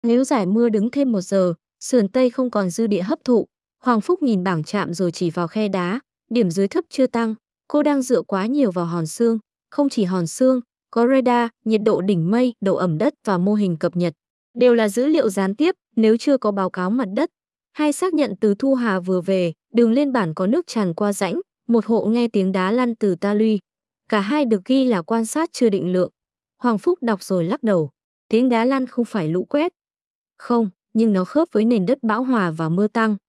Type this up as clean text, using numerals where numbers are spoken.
Nếu giải mưa đứng thêm 1 giờ, sườn Tây không còn dư địa hấp thụ. Hoàng Phúc nhìn bảng chạm rồi chỉ vào khe đá, điểm dưới thấp chưa tăng. Cô đang dựa quá nhiều vào hòn xương. Không chỉ hòn xương, có radar, nhiệt độ đỉnh mây, độ ẩm đất và mô hình cập nhật. Đều là dữ liệu gián tiếp nếu chưa có báo cáo mặt đất. Hay xác nhận từ Thu Hà vừa về, đường lên bản có nước tràn qua rãnh, một hộ nghe tiếng đá lăn từ ta luy. Cả hai được ghi là quan sát chưa định lượng. Hoàng Phúc đọc rồi lắc đầu. Tiếng đá lăn không phải lũ quét. Không, nhưng nó khớp với nền đất bão hòa và mưa tăng.